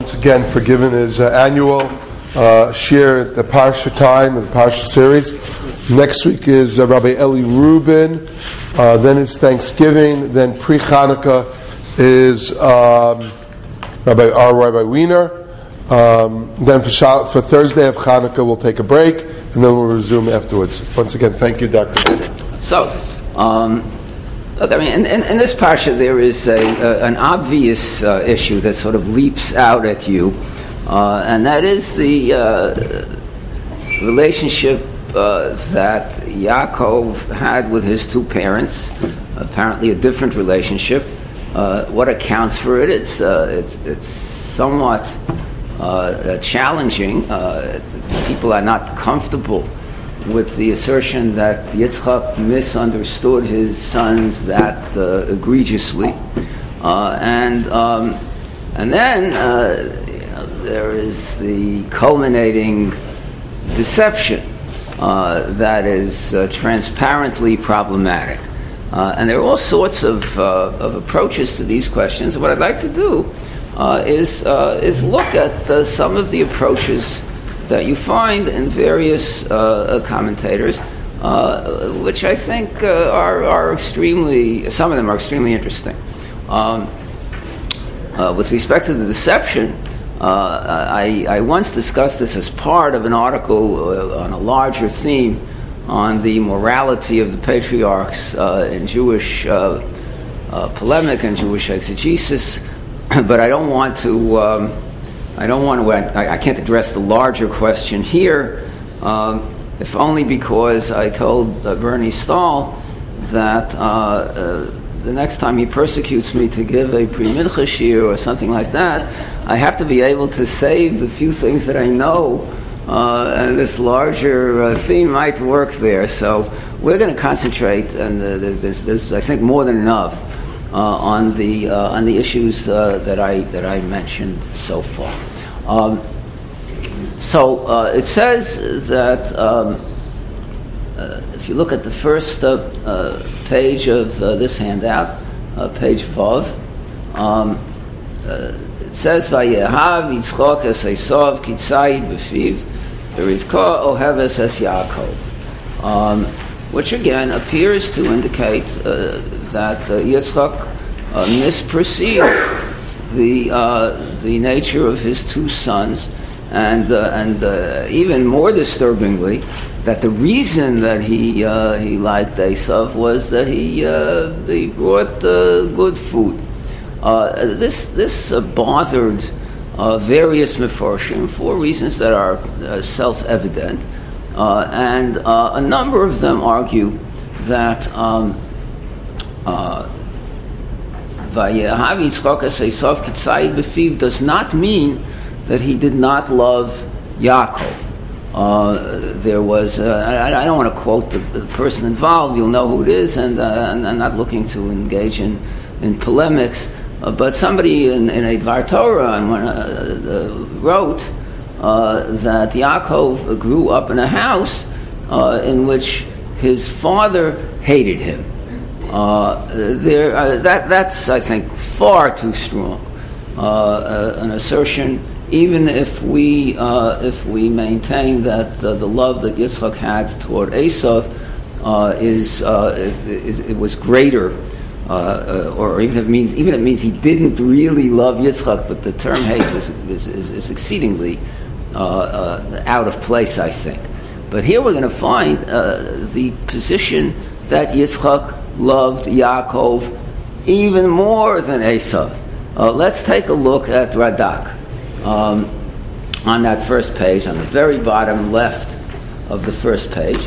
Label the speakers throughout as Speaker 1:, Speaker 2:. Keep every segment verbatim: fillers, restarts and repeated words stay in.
Speaker 1: once again for giving his uh, annual uh, share at the Parsha time, the Parsha series. Next week is uh, Rabbi Eli Rubin. Uh, then is Thanksgiving. Then pre-Hanukkah is um, Rabbi R. Rabbi Wiener. Um, then for, Shal- for Thursday of Hanukkah, we'll take a break, and then we'll resume afterwards. Once again, thank you, Doctor
Speaker 2: So, um, look, I mean, in, in, in this parsha there is a, uh, an obvious uh, issue that sort of leaps out at you, uh, and that is the uh, relationship uh, that Yaakov had with his two parents. Apparently, a different relationship. Uh, what accounts for it? It's uh, it's it's somewhat uh, challenging. Uh, people are not comfortable with the assertion that Yitzchak misunderstood his sons that uh, egregiously, uh, and um, and then uh, you know, there is the culminating deception uh, that is uh, transparently problematic, uh, and there are all sorts of uh, of approaches to these questions. What I'd like to do uh, is uh, is look at uh, some of the approaches that you find in various uh, commentators, uh, which I think uh, are, are extremely, some of them are extremely interesting. Um, uh, with respect to the deception, uh, I, I once discussed this as part of an article uh, on a larger theme on the morality of the patriarchs uh, in Jewish uh, uh, polemic and Jewish exegesis, but I don't want to um, I don't want to, I, I can't address the larger question here, um, if only because I told uh, Bernie Stahl that uh, uh, the next time he persecutes me to give a pre-mincha shiur or something like that, I have to be able to save the few things that I know, uh, and this larger uh, theme might work there. So we're going to concentrate, and uh, there's, there's, I think, more than enough Uh, on the uh, on the issues uh, that I that I mentioned so far. Um, so uh, it says that um, uh, if you look at the first uh, uh, page of uh, this handout, uh, page Vav, um, uh, it says Vayehav Yitzchak es Esav Kitzayid b'fiv Rivka Oheves es Yaakov, um, which again appears to indicate uh, that uh, Yitzchak uh, misperceived the uh, the nature of his two sons, and uh, and uh, even more disturbingly, that the reason that he uh, he liked Esav was that he uh, he brought uh, good food. Uh, this this uh, bothered uh, various mefarshim for reasons that are uh, self-evident. Uh, and uh, a number of them argue that um, uh, Vayehav Yitzchak es Esav Kitzayid b'fiv does not mean that he did not love Yaakov. Uh, there was, uh, I, I don't want to quote the, the person involved, you'll know who it is, and, uh, and I'm not looking to engage in, in polemics, uh, but somebody in, in a Dvar Torah uh, uh, wrote Uh, that Yaakov grew up in a house uh, in which his father hated him. Uh, there, uh, that that's I think far too strong uh, uh, an assertion. Even if we uh, if we maintain that uh, the love that Yitzchak had toward Esav uh, is uh, it, it was greater, uh, uh, or even if it means even if it means he didn't really love Yitzchak, but the term hate is, is, is, is exceedingly Uh, uh, out of place, I think. But here we're going to find uh, the position that Yitzchak loved Yaakov even more than Esav. Uh, let's take a look at Radak um, on that first page, on the very bottom left of the first page.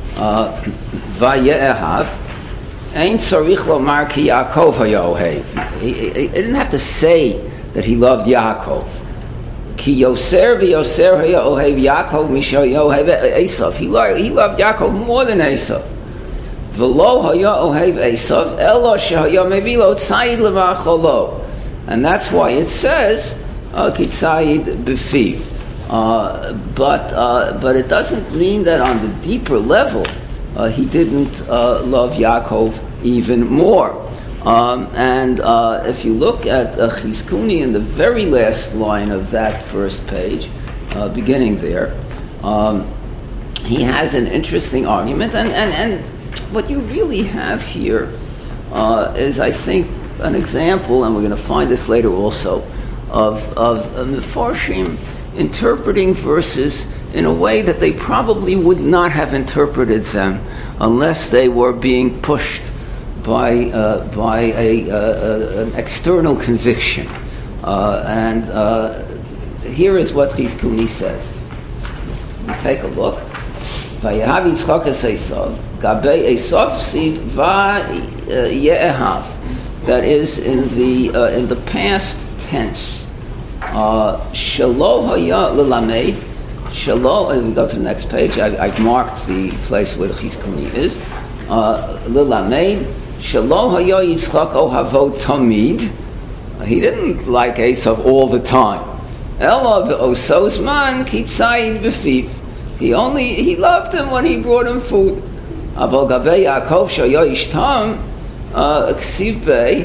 Speaker 2: Vayehav ein tzarich lomar ki Yaakov haya ohev. He didn't have to say that he loved Yaakov. Ki Yoser v'Yoser haya ohev Yaakov misha yohev Esav. He loved he loved Yaakov more than Esav. V'lo haya ohev Esav elo shehaya mevilo tzayid levacholo. And that's why it says ki tzayid b'fiv. But uh, but it doesn't mean that on the deeper level uh, he didn't uh, love Yaakov even more. Um, and uh, if you look at uh, Chizkuni in the very last line of that first page, uh, beginning there, um, he has an interesting argument. And, and, and what you really have here uh, is, I think, an example, and we're going to find this later also, of, of, of Mefarshim interpreting verses in a way that they probably would not have interpreted them unless they were being pushed by uh, by a, uh, an external conviction. Uh, and uh, here is what Chizkuni says. You take a look. Vayehav Yitzchak es Esav, Gabei Esav siv vayehav. That is in the uh, in the past tense. Shelo haya lelamed. Shelo. And we go to the next page. I, I've marked the place where the Chizkuni is. Lelamed. Shelo haya Yitzchak ohavo tamid. He didn't like Esav all the time. Ela v'osos man kitzayin b'fiv. He only he loved him when he brought him food. Avol gabei Yaakov shaya ishtam ksiv bei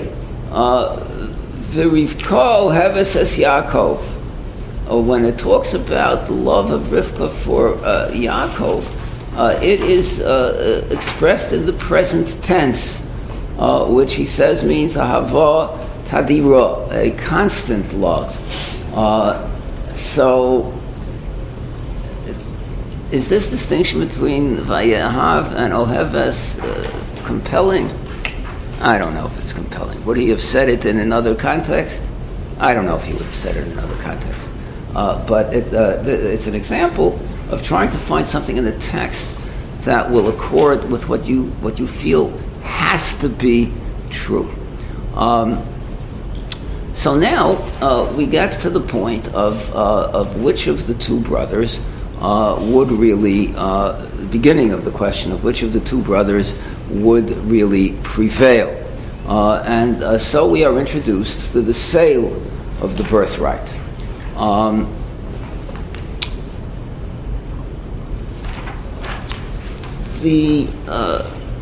Speaker 2: v'rivkol heves es Yaakov. When it talks about the love of Rivka for uh, Yaakov, uh, it is uh, expressed in the present tense, uh, which he says means ahava tadira, a constant love. Uh, so, is this distinction between Vayehav and Oheves uh, compelling? I don't know if it's compelling. Would he have said it in another context? I don't know if he would have said it in another context. Uh, but it, uh, th- it's an example of trying to find something in the text that will accord with what you what you feel has to be true. Um, so now uh, we get to the point of uh, of which of the two brothers uh, would really uh, the beginning of the question of which of the two brothers would really prevail, uh, and uh, so we are introduced to the sale of the birthright. Um, the uh,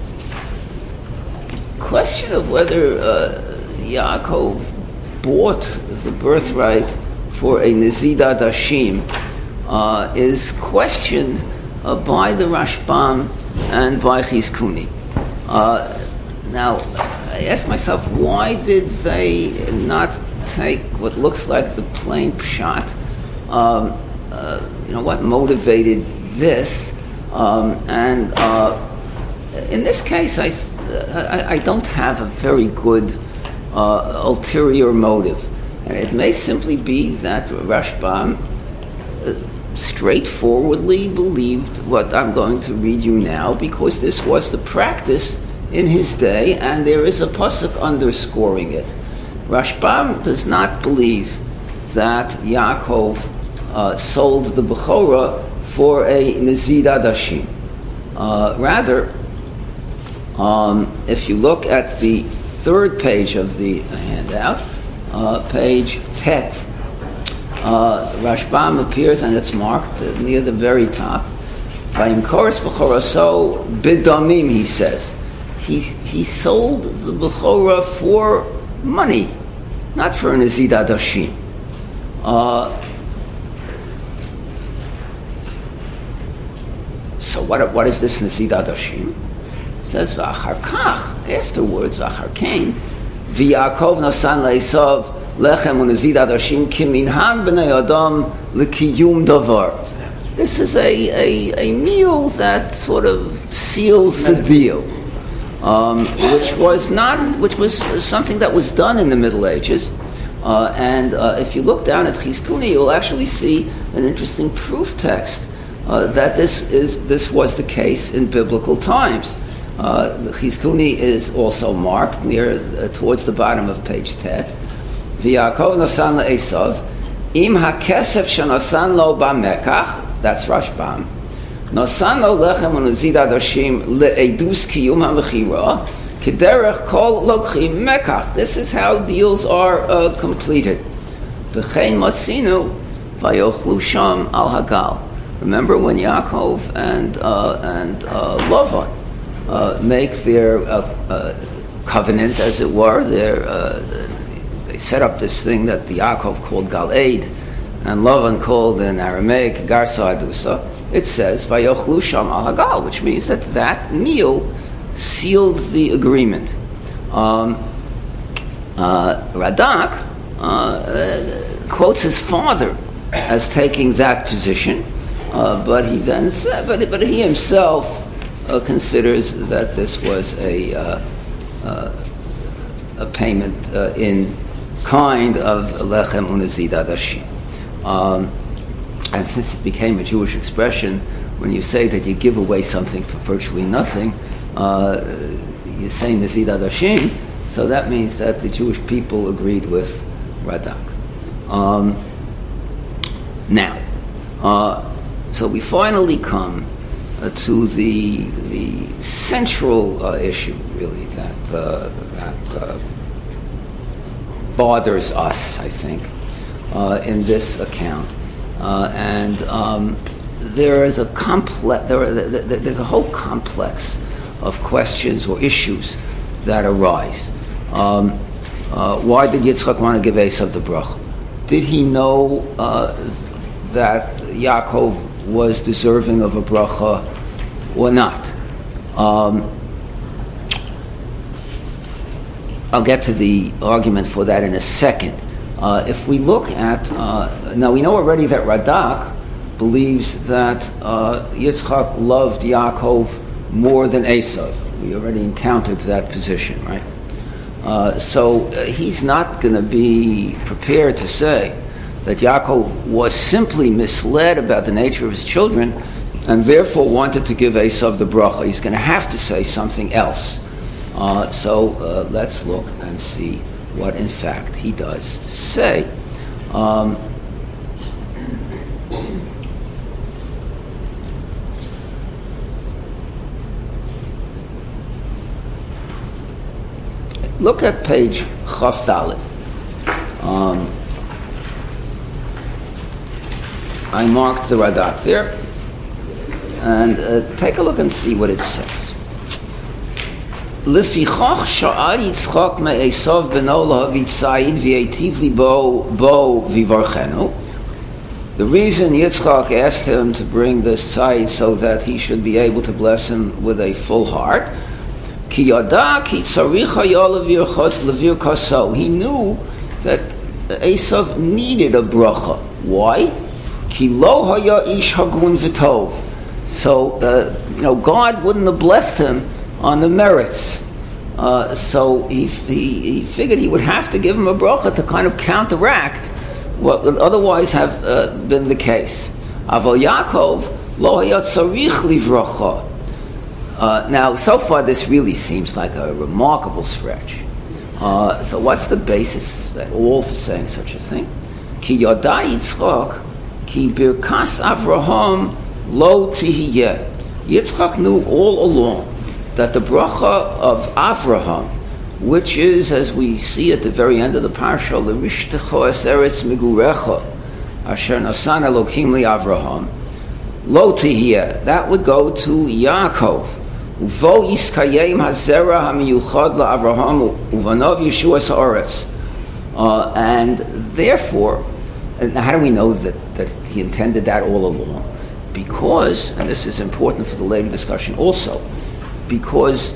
Speaker 2: question of whether uh, Yaakov bought the birthright for a Nezidat Hashim uh, is questioned uh, by the Rashbam and by Chizkuni. Uh, now, I ask myself, why did they not take what looks like the plain pshat? Um, uh, you know, what motivated this? Um, and uh, in this case, I, th- I I don't have a very good uh, ulterior motive. And it may simply be that Rashbam uh, straightforwardly believed what I'm going to read you now, because this was the practice in his day, and there is a pasuk underscoring it. Rashbam does not believe that Yaakov uh, sold the Bechorah for a Nezidat Hashim. Uh, rather, um, if you look at the third page of the handout, uh, page Tet, uh, Rashbam appears, and it's marked uh, near the very top. Vayimkoros Bechoraso bidamim, he says. He, he sold the Bechorah for money, not for an Nezidat Hashim. Uh, so what what is this Nezidat Hashim? It says v'achar kach, afterwards v'achar kain, v'Yaakov nasan le'esav lechem u'Nezidat Hashim kiminhan b'nei adam l'kiyum davar. This is a, a, a meal that sort of seals the deal. Um, which was not, which was something that was done in the Middle Ages, uh, and uh, if you look down at Chizkuni, you'll actually see an interesting proof text uh, that this is this was the case in biblical times. Uh, Chizkuni is also marked near uh, towards the bottom of page Tet. V'Yaakov nasan le'esav im hakesef shenasan lo b'mekach. That's Rashbam. Nasano lechem u'Nezidat Hashim le'edus kiyum ha'mechira kederech kol lokchi mekach. This is how deals are uh, completed. V'chein matzinu vayochlu sham al hagal. Remember when Yaakov and uh, and uh, Lavan uh, make their uh, uh, covenant, as it were. Uh, they set up this thing that the Yaakov called Galeid, and Lavan called in Aramaic Garsa Adusa. It says Vayochlu Sham Al Hagal, which means that that meal sealed the agreement. Um, uh, Radak uh, uh, quotes his father as taking that position, uh, but he then said, but, but he himself uh, considers that this was a uh, uh, a payment uh, in kind of lechem unazid adashim. Um, and since it became a Jewish expression, when you say that you give away something for virtually nothing, uh, you say nazid adashim, so that means that the Jewish people agreed with Radak. Um, now, uh, so we finally come uh, to the the central uh, issue, really, that uh, that uh, bothers us, I think, uh, in this account, uh, and um, there is a complex. There, are, there's a whole complex of questions or issues that arise. Um, uh, why did Yitzchak want to give Esav the bracha? Did he know uh, that Yaakov was deserving of a bracha or not? Um, I'll get to the argument for that in a second. Uh, if we look at, uh, now we know already that Radak believes that uh, Yitzchak loved Yaakov more than Esav. We already encountered that position, right? Uh, so uh, he's not going to be prepared to say that Yaakov was simply misled about the nature of his children and therefore wanted to give Esav the bracha. He's going to have to say something else. Uh, so uh, let's look and see what in fact he does say. Um, Look at page Chaf Dalet. Um, I marked the Radak there, and uh, take a look and see what it says. Lefichach sha'ar Yitzchak me'esav beno lahavit tzayid v'eitiv libo bo vivarchenu. The reason Yitzchak asked him to bring this tzayid so that he should be able to bless him with a full heart. He knew that Esav needed a bracha. Why? So, uh, you know, God wouldn't have blessed him on the merits. Uh, so he, he he figured he would have to give him a bracha to kind of counteract what would otherwise have uh, been the case. Aval Yaakov lo haya tzarich livracha. Uh, now, so far, this really seems like a remarkable stretch. Uh, so, what's the basis at all for saying such a thing? Ki yada Yitzchak, ki birkas Avraham lo tihiyeh. Yitzchak knew all along that the bracha of Avraham, which is, as we see at the very end of the parsha, l'rishtecho es eretz migurecha, asher nasan Elokim li Avraham, lo tihiyeh, that would go to Yaakov. Uvo yiskayim hazera hamiyuchad la'Avraham uvanov Yeshuas ha'aretz. And therefore, and how do we know that, that he intended that all along? Because, and this is important for the later discussion also, because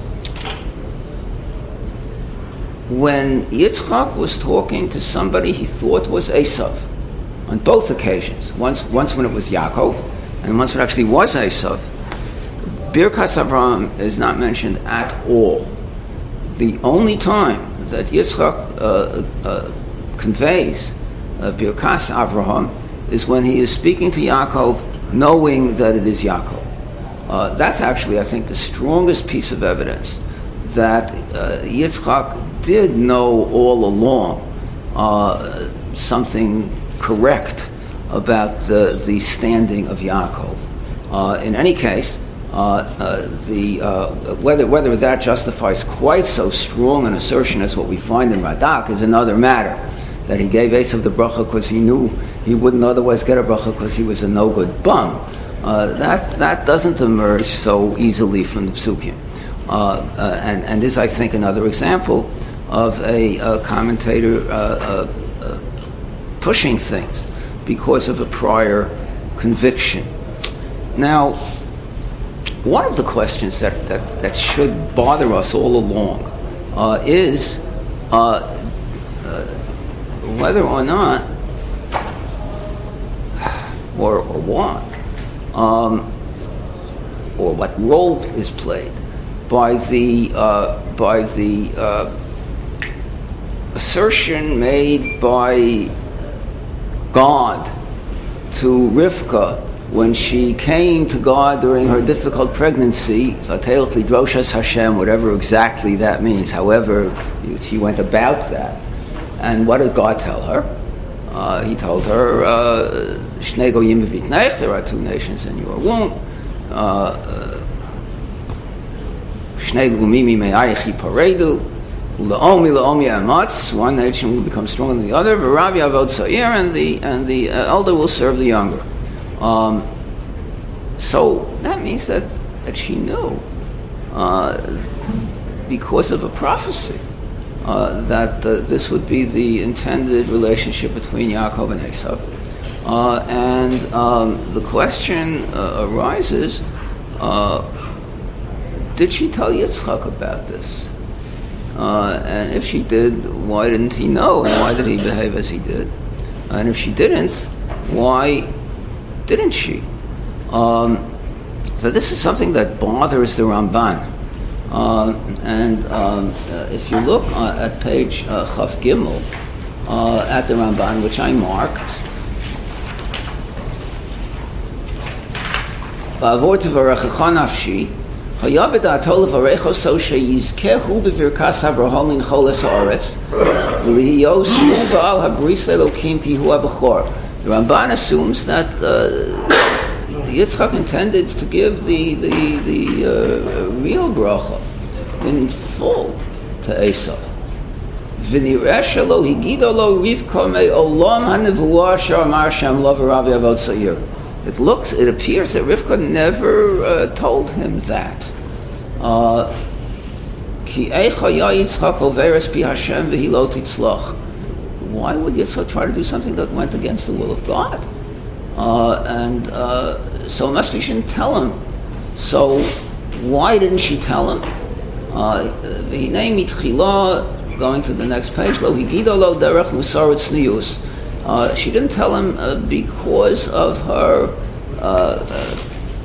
Speaker 2: when Yitzchak was talking to somebody he thought was Esav, on both occasions, once once when it was Yaakov, and once when it actually was Esav, Birkas Avraham is not mentioned at all. The only time that Yitzchak uh, uh, conveys uh, Birkas Avraham is when he is speaking to Yaakov, knowing that it is Yaakov. Uh, that's actually, I think, the strongest piece of evidence that uh, Yitzchak did know all along uh, something correct about the, the standing of Yaakov. Uh, in any case, Uh, uh, the uh, whether whether that justifies quite so strong an assertion as what we find in Radak is another matter. That he gave Esav the bracha because he knew he wouldn't otherwise get a bracha because he was a no good bum. Uh, that that doesn't emerge so easily from the psukim. Uh, uh, and, and this, I think, another example of a, a commentator uh, uh, uh, pushing things because of a prior conviction. Now, one of the questions that, that, that should bother us all along uh, is uh, uh, whether or not, or, or what, um, or what role is played by the uh, by the uh, assertion made by God to Rivka when she came to God during her difficult pregnancy, Vatelach Lidroshas Hashem, whatever exactly that means, however she went about that. And what did God tell her? Uh, he told her, Shnei Goyim v'vitneich, there are two nations in your womb. Shnei Lumimi me'ayich yiparedu, U'la'omi la'omi amatz, one nation will become stronger than the other, V'rav yavod sa'ir, and the, and the uh, elder will serve the younger. Um, so that means that, that she knew, uh, because of a prophecy, uh, that uh, this would be the intended relationship between Yaakov and Esav. Uh, and um, the question uh, arises, uh, did she tell Yitzchak about this? Uh, and if she did, why didn't he know? And why did he behave as he did? And if she didn't, why didn't she? Um, so this is something that bothers the Ramban. Uh, and um, uh, if you look uh, at page uh, Chaf Gimel uh, at the Ramban, which I marked, Ba'avor tevarechecha nafshi, haya b'da'ato levarecho so sheyizkehu b'virkas Avraham lincholes haaretz, v'lihiyos hu ba'al habris le'elokim ki hu ha'bechor. The Ramban assumes that uh, Yitzchak intended to give the the, the uh, real bracha in full to Esav. V'nireh shelo higido lo Rivka me'olam ha'nevuah she'amar Shem lo v'rav yavod sa'ir. It looks, it appears that Rivka never uh, told him that. Ki eicha ya Yitzchak overes pi Hashem v'hi lo titzlach. Why would Yitzchak try to do something that went against the will of God? Uh, and uh, so it must be she didn't tell him. So why didn't she tell him? V'hinei mitchila, going to the next page, lo higido lo derech musaret tznius. She didn't tell him uh, because of her uh, uh,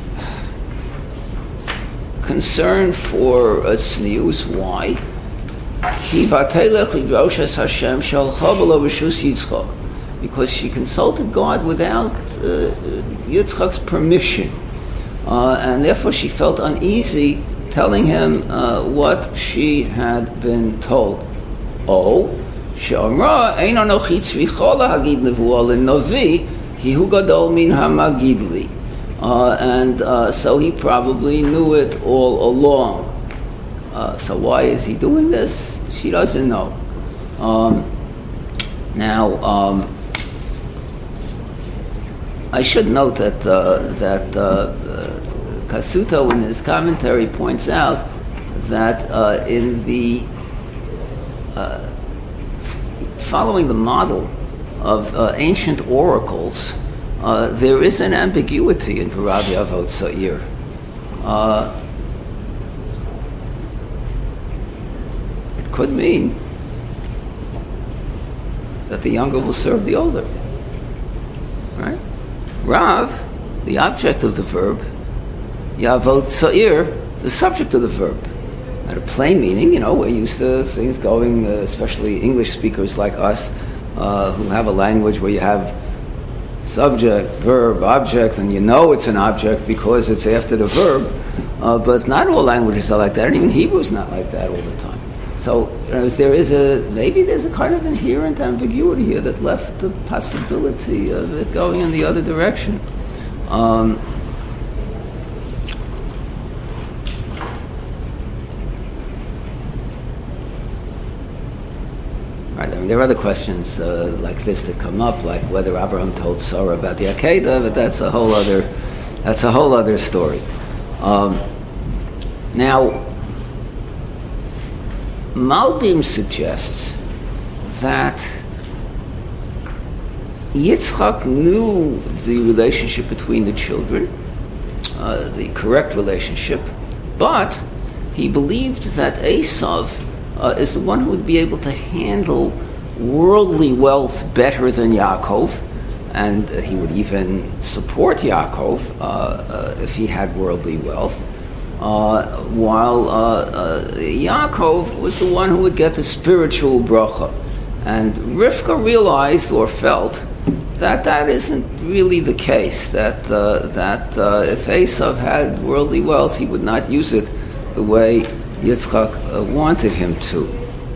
Speaker 2: concern for uh, tznius. Why? Because she consulted God without uh, Yitzchak's permission, uh, and therefore she felt uneasy telling him uh, what she had been told. Oh, she'amra ein anochi tzricha hagid nevuah lenavi hi hu gadol min hamagidli, and uh, so he probably knew it all along. Uh, so why is he doing this? She doesn't know. Um, now, um, I should note that uh, that uh, uh, Kasuto in his commentary points out that uh, in the uh, following the model of uh, ancient oracles, uh, there is an ambiguity in V'rav Yavod Sa'ir. Uh, it could mean that the younger will serve the older. Right? Rav, the object of the verb, Yavod Sa'ir, the subject of the verb. At a plain meaning, you know, we're used to things going, uh, especially English speakers like us, uh, who have a language where you have subject, verb, object, and you know it's an object because it's after the verb. Uh, but not all languages are like that, and even Hebrew is not like that all the time. So you know, there is a maybe there's a kind of inherent ambiguity here that left the possibility of it going in the other direction. Um, right, I mean, there are other questions uh, like this that come up, like whether Abraham told Sarah about the Akedah, but that's a whole other that's a whole other story. Um, now. Malbim suggests that Yitzchak knew the relationship between the children, uh, the correct relationship, but he believed that Esav uh, is the one who would be able to handle worldly wealth better than Yaakov, and uh, he would even support Yaakov uh, uh, if he had worldly wealth, uh, while uh, uh, Yaakov was the one who would get the spiritual bracha. And Rivka realized or felt that that isn't really the case, that uh, that uh, if Esav had worldly wealth, he would not use it the way Yitzchak uh, wanted him to.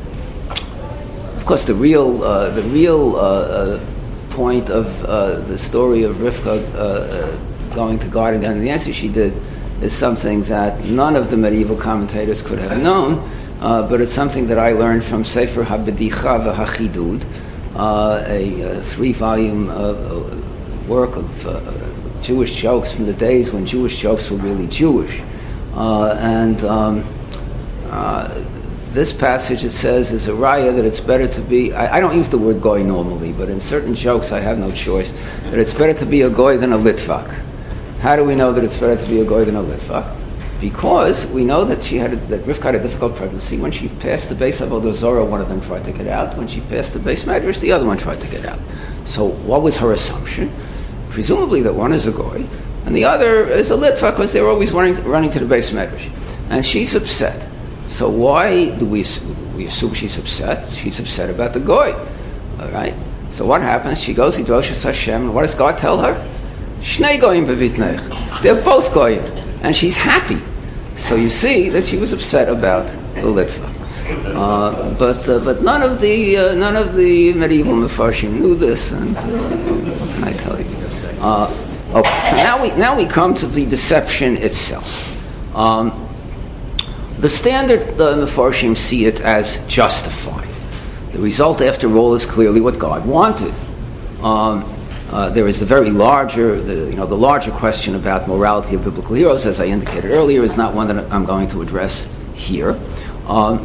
Speaker 2: Of course, the real uh, the real uh, uh, point of uh, the story of Rivka uh, uh, going to God again, and the answer she did, is something that none of the medieval commentators could have known, uh, but it's something that I learned from Sefer HaBedicha v'Hachidud, uh, a, a three-volume uh, work of uh, Jewish jokes from the days when Jewish jokes were really Jewish. Uh, and um, uh, this passage, it says, is a raya that it's better to be, I, I don't use the word goy normally, but in certain jokes I have no choice, that it's better to be a goy than a litvak. How do we know that it's better to be a goy than a litvak? Because we know that she had a, that Rivka had a difficult pregnancy. When she passed the base of Avodah Zorah, one of them tried to get out. When she passed the base Medrash, the other one tried to get out. So what was her assumption? Presumably that one is a goy, and the other is a litvak, because they're always running to, running to the base Medrash. And she's upset. So why do we we assume she's upset? She's upset about the goy. All right? So what happens? She goes, Yidroshas Hashem, and what does God tell her? Shnei goyim bevitnech. They're both goyim. And she's happy. So you see that she was upset about the litva. Uh, but uh, but none of the uh, none of the medieval Mefarshim knew this, and uh, what can I tell you? Uh, okay, so now we now we come to the deception itself. Um, the standard uh, Mefarshim see it as justified. The result, after all, is clearly what God wanted. Um, Uh, there is the very larger, the, you know, the larger question about morality of biblical heroes, as I indicated earlier, is not one that I'm going to address here. Um,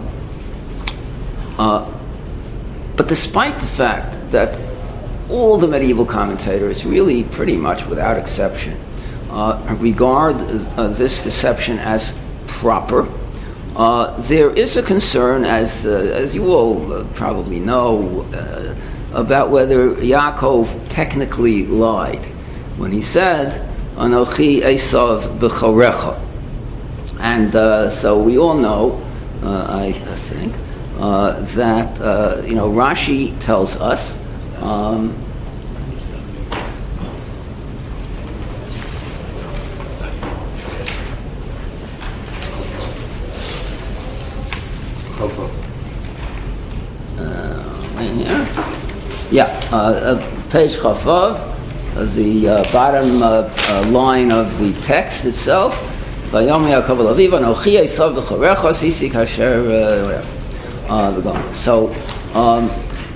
Speaker 2: uh, but despite the fact that all the medieval commentators, really pretty much without exception, uh, regard uh, this deception as proper, uh, there is a concern, as uh, as you all uh, probably know, uh, about whether Yaakov technically lied when he said, Anochi Esav b'chorecha. And uh, so we all know, uh, I, I think, uh, that, uh, you know, Rashi tells us, um, uh, right here. Yeah, uh, uh, page Chafov, uh, the uh, bottom uh, uh, line of the text itself. Vayom Yaakov Aviv Anochi Esav b'chorecha sisi kasher whatever. So um,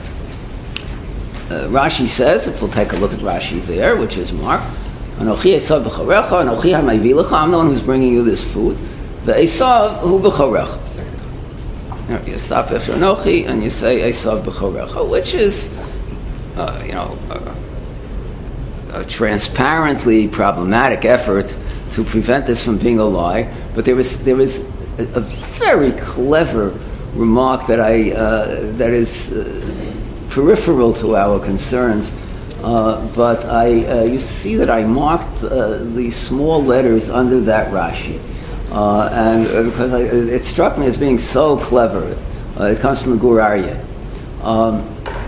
Speaker 2: uh, Rashi says, if we'll take a look at Rashi there, which is marked, Anochi Esav b'chorecha, Anochi ha'mayvi lecha, I'm the one who's bringing you this food. Ve'esav hu b'chorecha. You stop after Anochi and you say Esav b'chorecha, which is Uh, you know, a, a transparently problematic effort to prevent this from being a lie. But there was there was a, a very clever remark that I uh, that is uh, peripheral to our concerns. Uh, but I uh, you see that I marked uh, the small letters under that Rashi, uh, and uh, because I, it struck me as being so clever. Uh, it comes from the Gur Aryeh. Um,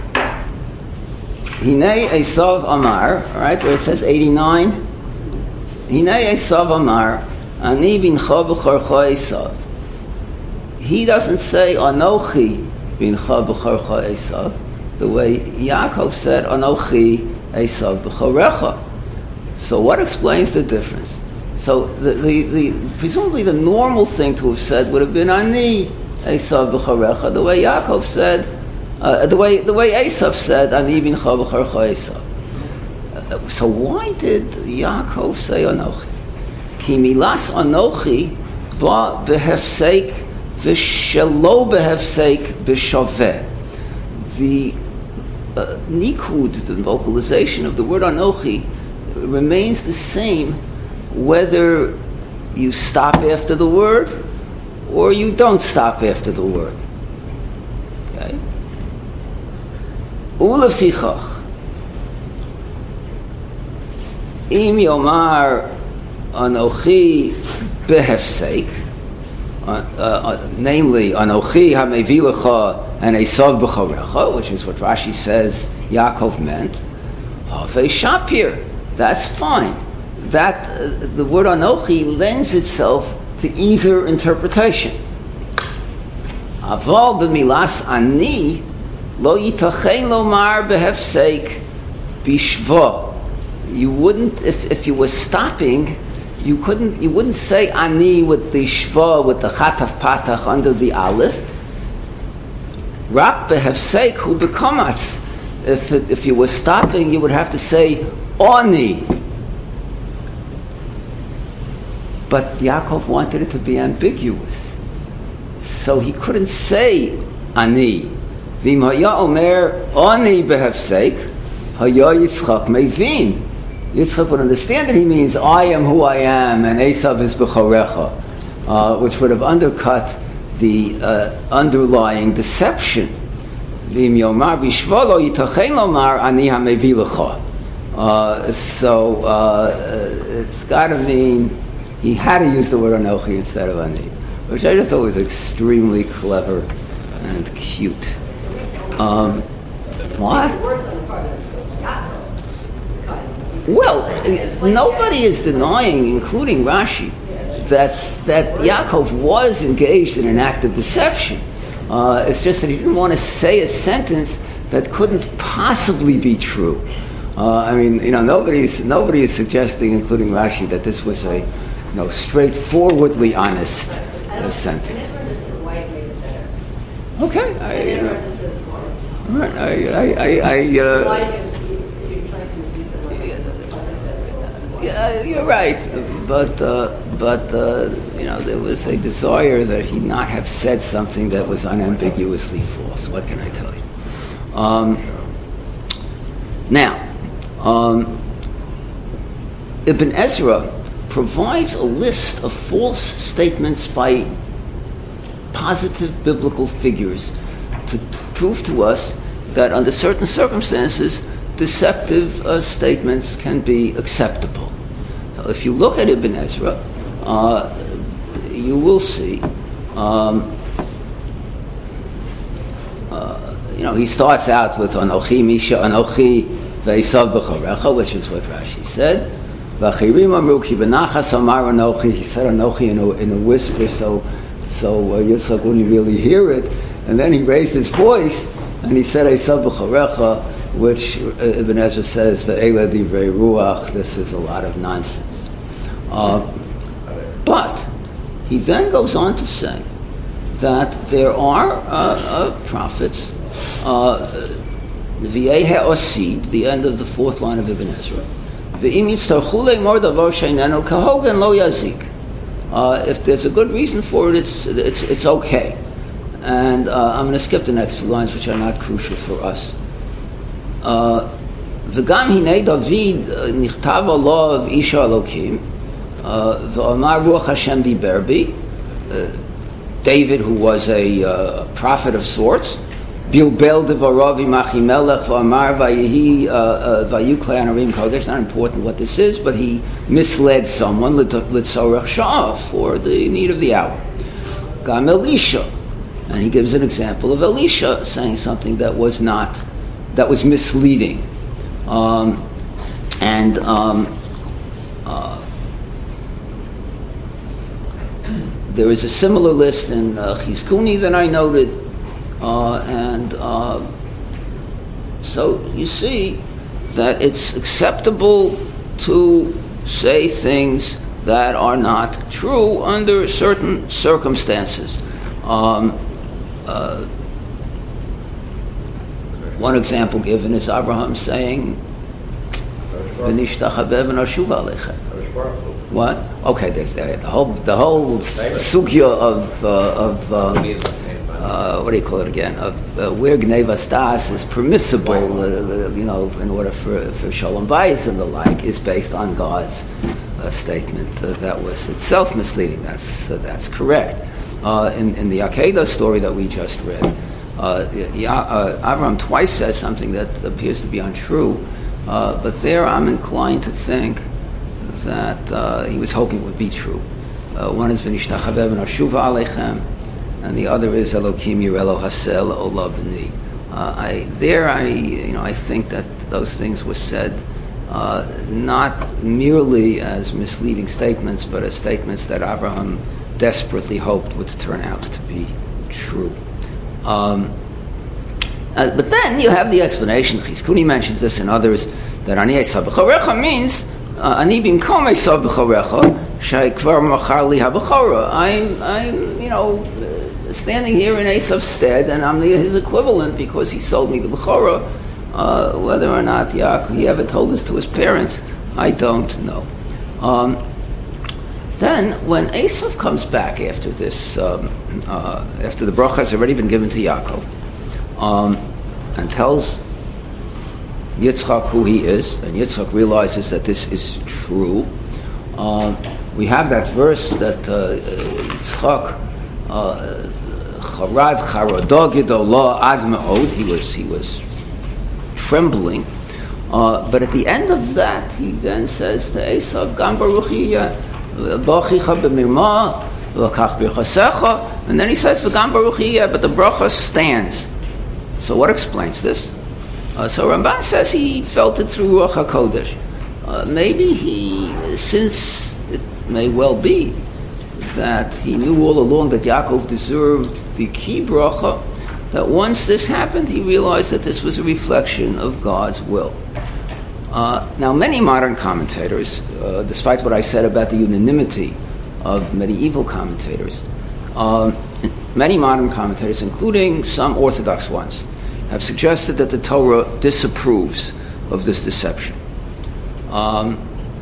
Speaker 2: Hinei Esav Amar, right, where it says eighty-nine. Hinei Esav Amar, Ani bincha b'chorcha Esav. He doesn't say Anochi bincha b'chorcha Esav, the way Yaakov said Anochi Esav b'chorecha. So what explains the difference? So the, the, the presumably the normal thing to have said would have been Ani Esav b'chorecha, the way Yaakov said. Uh, the way the way Esav said, "Ani bincha b'chorcha Esav." Uh, so why did Yaakov say Anochi? Ki milas Anochi ba behefsek V'shelo behefseik b'shaveh. The uh, nikud, the vocalization of the word Anochi, remains the same whether you stop after the word or you don't stop after the word. Okay? Ulefichach, im yomar Anochi behefseik, uh, uh, namely Anochi hamevi lecha and Esav b'chorecha, which is what Rashi says Yaakov meant. Havei shapir, that's fine. That uh, the word Anochi lends itself to either interpretation. Aval b'milas ani lo yitachen lomar behefseik bishva. You wouldn't, if, if you were stopping, you couldn't, you wouldn't say ani with the shva, with the chataf patach under the aleph. Rak behefseik hu bekamatz. If it, if you were stopping, you would have to say oni. But Yaakov wanted it to be ambiguous, so he couldn't say ani. V'im haya omer oni behefseik, haya Yitzchak mevin. Yitzchak would understand that he means I am who I am, and Esav is b'chorecha, uh, which would have undercut the uh, underlying deception. V'im yomar b'shva lo yitachen lomar ani hamevi lecha. So uh, it's got to mean he had to use the word Anochi instead of Ani, which I just thought was extremely clever and cute. Um, what? Well, nobody is denying, including Rashi, that that Yaakov was engaged in an act of deception. Uh, it's just that he didn't want to say a sentence that couldn't possibly be true. Uh, I mean, you know, nobody's nobody is suggesting, including Rashi, that this was a you know straightforwardly honest uh, sentence. Okay, I, uh, all right, I, I, I, I uh, yeah, you're right, but uh, but uh, you know there was a desire that he not have said something that was unambiguously false. What can I tell you? Um, now, um, Ibn Ezra provides a list of false statements by positive biblical figures to prove to us that under certain circumstances deceptive uh, statements can be acceptable. So if you look at Ibn Ezra, uh, you will see, um, uh, you know, he starts out with Anochi Misha Anochi Ve'esav b'chorecha, which is what Rashi said. V'achirim amru ki b'nachas amar Anochi. He said Anochi in a, in a whisper, so so uh, Yitzchak wouldn't really hear it. And then he raised his voice and he said Esav b'chorecha, which uh, Ibn Ezra says, "Ve'ela divrei ruach." This is a lot of nonsense. Uh, but he then goes on to say that there are uh, uh, prophets. Uh, V'yeh ha'osid, the end of the fourth line of Ibn Ezra. V'im yitztarchu le'mor davar she'inenu kahogen lo yazik. Uh, if there's a good reason for it, it's it's it's okay. And uh, I'm going to skip the next few lines, which are not crucial for us. V'gam hinei David nichtav alav isha Elokim v'amar ruach Hashem diber bi. David, who was a uh, prophet of sorts, bilbel devarav imachi melech v'amar vayehi vayuklei anarim kodesh. Not important what this is, but he misled someone litzorech sha'ah, for the need of the hour. Gam Elisha, and he gives an example of Elisha saying something that was not, that was misleading. Um, and um, uh, there is a similar list in uh, Chizkuni that I noted, uh, and uh, so you see that it's acceptable to say things that are not true under certain circumstances. Um, uh, one example given is Abraham saying, v'nishtachaveh v'noshuva aleichem. What? Okay, there's the, the whole the whole sugya of uh, of um, uh, what do you call it again? Of uh, where gnevas das is permissible, uh, you know, in order for for shalom bayis and the like, is based on God's uh, statement uh, that was itself misleading. That's uh, that's correct. Uh, in in the Akedah story that we just read, uh, yeah, uh, Avram twice says something that appears to be untrue, uh, but there I'm inclined to think that uh, he was hoping would be true. Uh, one is v'nishtachaveh v'noshuva aleichem, and the other is Elokim yirelo hasel ola b'ni. Uh, I there I you know I think that those things were said uh, not merely as misleading statements, but as statements that Abraham desperately hoped would turn out to be true. Um, uh, but then you have the explanation. Chizkuni mentions this and others that ani esav b'chorecha means ani bimkom esav b'chorecha shay kvar machar li habechora. I'm I'm you know uh, standing here in Esav's stead, and I'm the, his equivalent because he sold me the bechora. Uh, whether or not Yaakov, he ever told this to his parents, I don't know. Um, Then, when Esav comes back after this, um, uh, after the bracha has already been given to Yaakov, um, and tells Yitzchak who he is, and Yitzchak realizes that this is true, uh, we have that verse that uh, Yitzchak Charad Charadog Yidolah Ad Me'od, he was he was trembling, uh, but at the end of that, he then says to Esav, Gam Baruch Yiyeh, and then he says, "V'gam baruch yiyeh," but the bracha stands. So what explains this? Uh, so Ramban says he felt it through Ruach HaKodesh. Uh, maybe he, since it may well be that he knew all along that Yaakov deserved the key bracha, that once this happened, he realized that this was a reflection of God's will. Uh, now, many modern commentators, uh, despite what I said about the unanimity of medieval commentators, uh, many modern commentators, including some Orthodox ones, have suggested that the Torah disapproves of this deception. Um,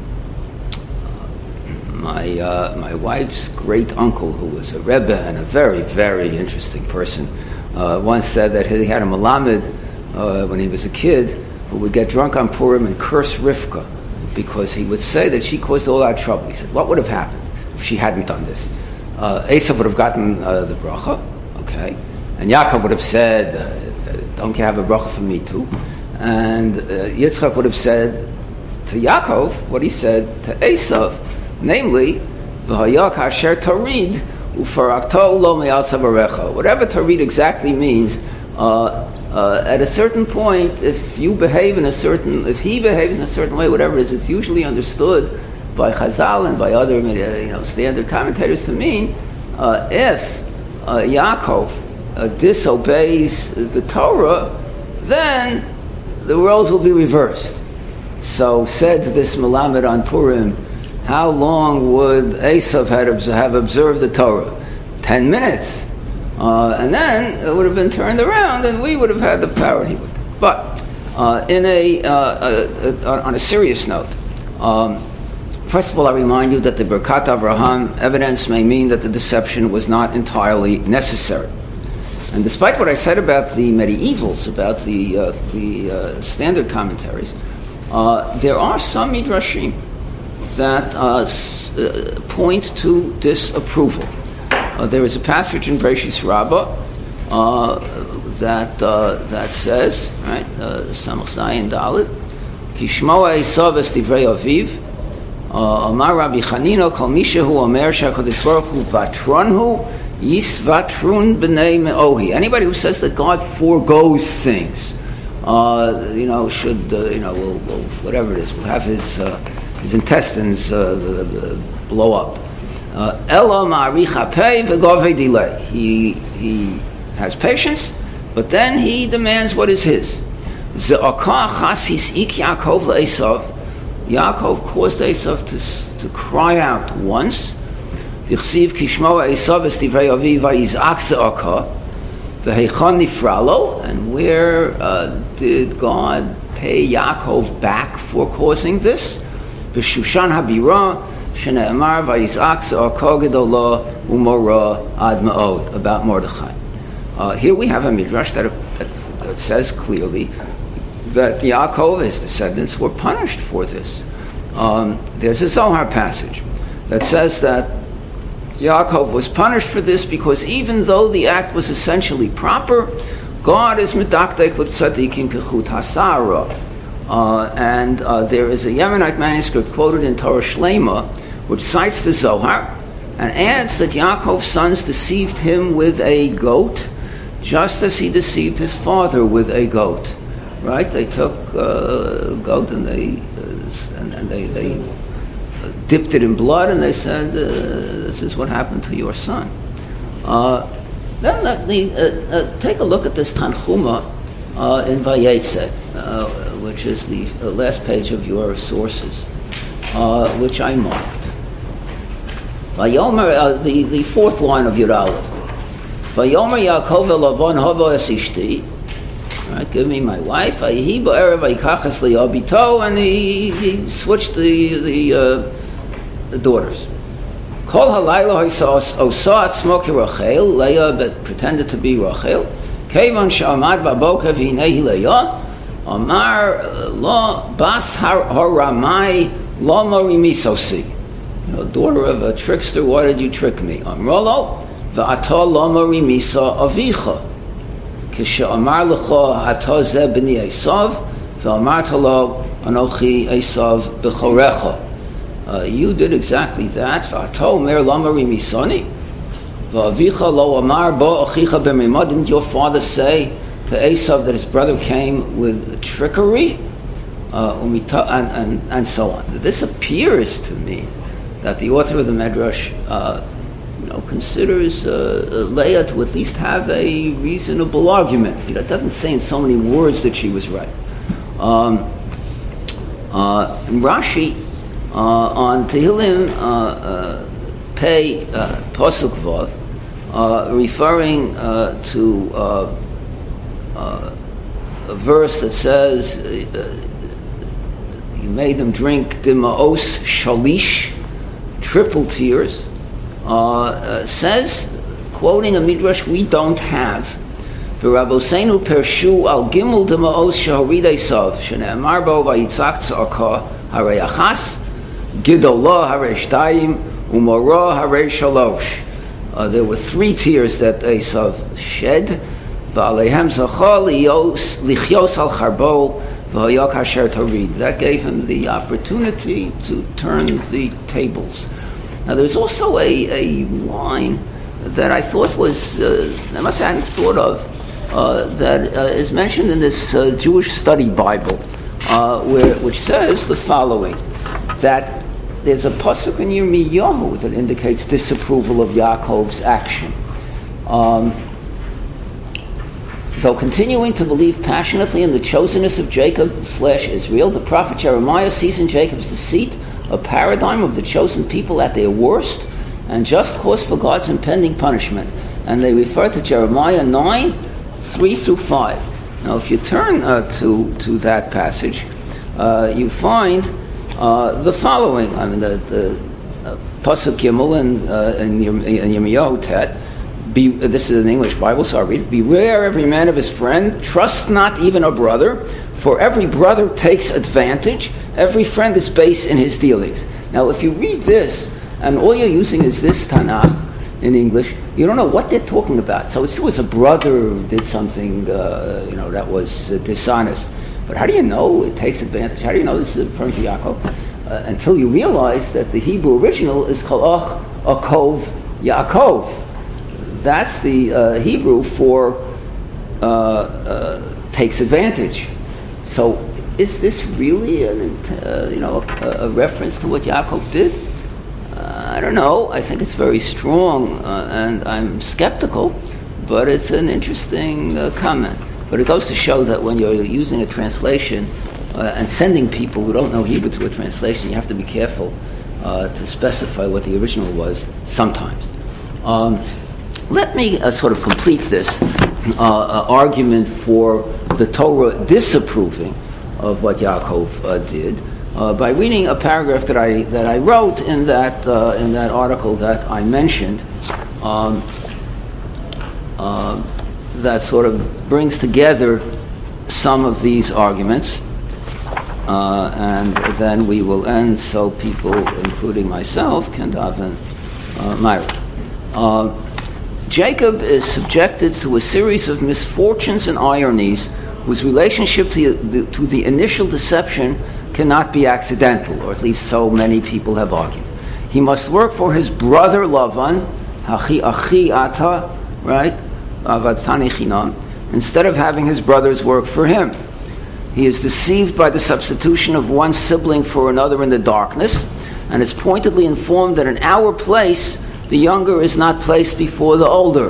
Speaker 2: my uh, my wife's great uncle, who was a Rebbe and a very, very interesting person, uh, once said that he had a Melamed uh, when he was a kid, who would get drunk on Purim and curse Rivka because he would say that she caused all that trouble. He said, what would have happened if she hadn't done this? Uh, Esav would have gotten uh, the bracha, okay, and Yaakov would have said, uh, don't you have a bracha for me too? And uh, Yitzchak would have said to Yaakov what he said to Esav, namely, V'hayak asher tarid ufarakto lo me'alzav arecha. Whatever tarid exactly means, uh, Uh, at a certain point, if you behave in a certain, if he behaves in a certain way, whatever it is, it's usually understood by Chazal and by other, you know, standard commentators to mean uh, if uh, Yaakov uh, disobeys the Torah, then the roles will be reversed. So said this Melamed on Purim, how long would Esav have observed the Torah? Ten minutes. Uh, and then it would have been turned around, and we would have had the power he would. But uh, in a, uh, uh, uh, on a serious note, um, first of all, I remind you that the Birkat Avraham evidence may mean that the deception was not entirely necessary. And despite what I said about the medievals, about the uh, the uh, standard commentaries, uh, there are some midrashim that uh, s- uh, point to disapproval. Uh, there is a passage in Breshis Rabbah uh, that uh, that says, right, Samach Zayin Dalet, Kishmoa Esav es divrei aviv, Amar Rabbi Chanina, Kol mishehu omer she'HaKadosh Baruch Hu vatronhu yisvatrun b'nei me'ohi. Anybody who says that God forgoes things, uh, you know, should uh, you know, will, will, whatever it is, will have his uh, his intestines uh, blow up. Ela ma'aricha pei v'govei delay. He he has patience, but then he demands what is his. Ze'aka chasis ik Yaakov le'Esav. Yaakov caused Esav to to cry out once. Dichsiv kishmoa Esav es divrei aviv vayizak ze'aka v'heichon nifralo. And where uh, did God pay Yaakov back for causing this? B'Shushan Habira, Shne'emar Vayizak Za'ako Gedolah Umora Ad Ma'od, about Mordechai. Uh, here we have a midrash that, that, that says clearly that Yaakov, his descendants, were punished for this. Um, there's a Zohar passage that says that Yaakov was punished for this because even though the act was essentially proper, God is medakdek with tzaddikim kechut hasara. Uh, and uh, there is a Yemenite manuscript quoted in Torah Shlema which cites the Zohar and adds that Yaakov's sons deceived him with a goat just as he deceived his father with a goat. Right? They took uh, a goat and they uh, and, and they, they dipped it in blood and they said, uh, this is what happened to your son. Uh, then let me uh, uh, take a look at this Tanchuma uh, in Vayetze, uh, which is the uh, last page of your sources, uh, which I marked. Vayomer, uh, the, the fourth line of Yud Aleph. Vayomer Yaakov Lavon Havo es ishti. Right, give me my wife. And he, he switched the the, uh, the daughters. Kol halayla osat smoky Rachel. Leah pretended to be Rachel. Kevan shamad baboka v'hinei Leah. Amar lo bas haramai lo morimisosi. You know, daughter of a trickster, why did you trick me? Amrolo v'ata lo morimisa avicha. Kishamar lecho ata ze b'ni Esav v'amart lo anochi Esav b'chorecha. Uh, you did exactly that. V'ato mer lamari misoni. V'avicha lo amar bo achicha b'mimad. Didn't your father say to Esav that his brother came with trickery? Uh, umita, and, and, and so on. This appears to me that the author of the Medrash uh, you know, considers uh, Leah to at least have a reasonable argument. You know, it doesn't say in so many words that she was right. Um, uh, Rashi, Uh, on Tehillim, uh, uh, Pei uh, Pasuk Vav, uh, referring uh, to uh, uh, a verse that says, uh, "You made them drink Dimaos Shalish, triple tears," uh, uh, says, quoting a midrash we don't have. V'Rabosenu Pershu al Gimel Dimaos Shahorid Esav Shene'emar bo Vayitzak Tzarka Harei Achas. Gidolah harei shtayim, umorah harei shalosh. There were three tears that Esav shed. V'aleihem zachal lichios al charbo v'hayok hasher tarid. That gave him the opportunity to turn the tables. Now there's also a, a line that I thought was, uh, I must say I hadn't thought of, uh, that uh, is mentioned in this uh, Jewish study Bible, uh, where which says the following, that there's a pasuk in Yirmiyahu that indicates disapproval of Yaakov's action. Um, though continuing to believe passionately in the chosenness of Jacob slash Israel, the prophet Jeremiah sees in Jacob's deceit a paradigm of the chosen people at their worst and just cause for God's impending punishment. And they refer to Jeremiah nine, three through five. Now if you turn uh, to, to that passage, uh, you find Uh, the following, I mean, the, the uh, Pasuk Gimel in, uh, in, in Yirmiyahu Tet, be, uh, this is an English Bible, so I'll read it. Beware every man of his friend, trust not even a brother, for every brother takes advantage, every friend is base in his dealings. Now, if you read this, and all you're using is this Tanakh in English, you don't know what they're talking about. So it's true as a brother did something, uh, you know, that was uh, dishonest. But how do you know it takes advantage? How do you know this is referring to Yaakov? Uh, until you realize that the Hebrew original is Kalach Akov Yaakov. That's the uh, Hebrew for uh, uh, takes advantage. So is this really an, uh, you know a, a reference to what Yaakov did? Uh, I don't know. I think it's very strong, uh, and I'm skeptical. But it's an interesting uh, comment. But it goes to show that when you're using a translation uh, and sending people who don't know Hebrew to a translation, you have to be careful uh, to specify what the original was sometimes. Um, let me uh, sort of complete this uh, uh, argument for the Torah disapproving of what Yaakov uh, did uh, by reading a paragraph that I that I wrote in that uh, in that article that I mentioned. Um, uh, that sort of brings together some of these arguments, uh, and then we will end so people, including myself, can daven uh, Ma'ariv. Uh, Jacob is subjected to a series of misfortunes and ironies whose relationship to the, to the initial deception cannot be accidental, or at least so many people have argued. He must work for his brother Lavan, Hachi Achi Ata, right? Avatzani Chinam, instead of having his brothers work for him. He is deceived by the substitution of one sibling for another in the darkness, and is pointedly informed that in our place, the younger is not placed before the older.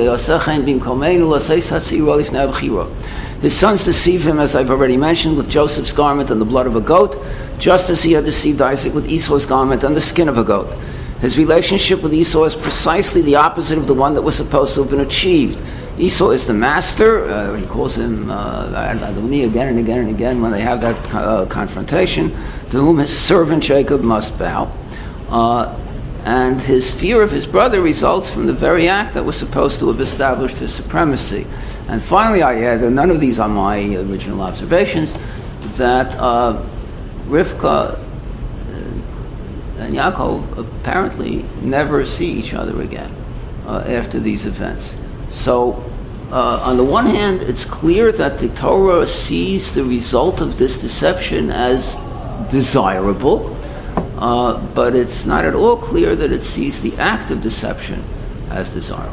Speaker 2: His sons deceive him, as I've already mentioned, with Joseph's garment and the blood of a goat, just as he had deceived Isaac with Esau's garment and the skin of a goat. His relationship with Esau is precisely the opposite of the one that was supposed to have been achieved. Esau is the master. Uh, he calls him uh, Adoni again and again and again when they have that uh, confrontation, to whom his servant Jacob must bow. Uh, and his fear of his brother results from the very act that was supposed to have established his supremacy. And finally, I add, and none of these are my original observations, that uh, Rivka and Yaakov apparently never see each other again uh, after these events. So, uh, on the one hand, it's clear that the Torah sees the result of this deception as desirable, uh, but it's not at all clear that it sees the act of deception as desirable.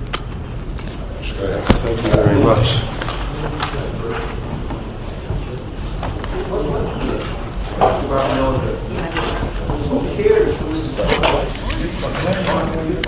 Speaker 1: Okay. Thank you very much.